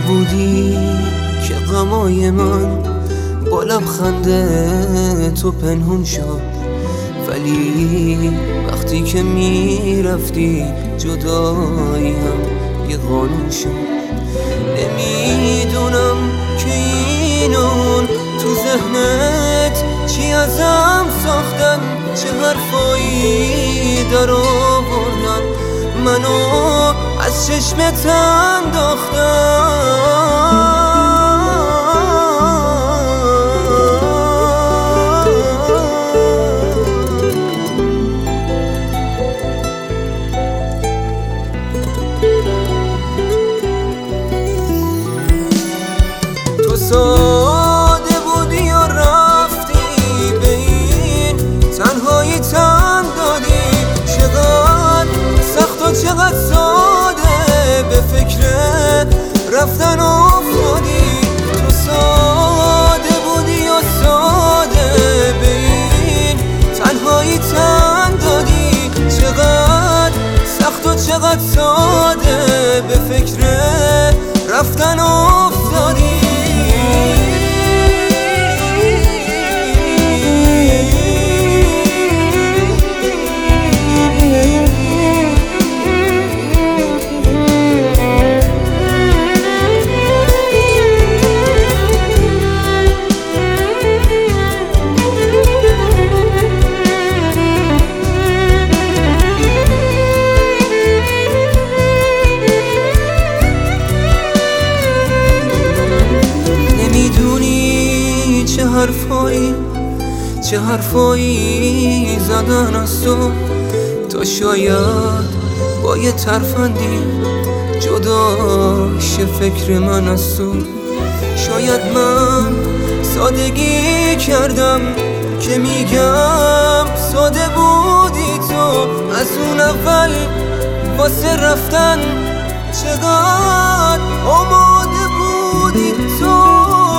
بودی که غمای من با لبخند تو پنهون شد، ولی وقتی که میرفتی جدایی هم یه قانون شد. نمیدونم که این اون تو ذهنت چی ازم ساختن، چه حرفایی در آوردن، منو از چشمت انداختن. تو ساده بودی و رفتی به این تنهایی تن دادی، چقدر سخت و چقدر ساده به فکر رفتن افتادی. تو ساده بودی و ساده به این تنهایی تن دادی، چقدر سخت و چقدر ساده به فکر رفتن افتادی. چه حرفایی زدن از تو شاید با یه ترفندی جدا شه فکر من از تو. شاید من سادگی کردم که میگم ساده بودی تو، از اون اول واسه رفتن چقدر آماده بودی تو.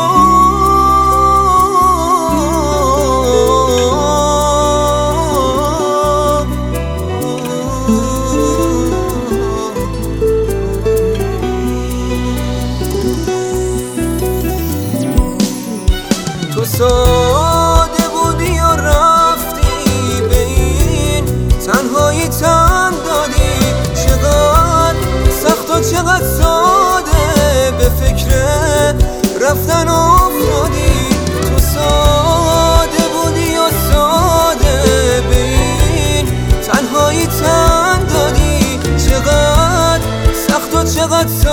تو ساده بودی و رفتی به این تنهایی تن دادی، چقدر سخت و چقدر ساده به فکر رفتن افتادی. تو ساده بودی و ساده به این تنهایی تن دادی، چقدر سخت و چقدر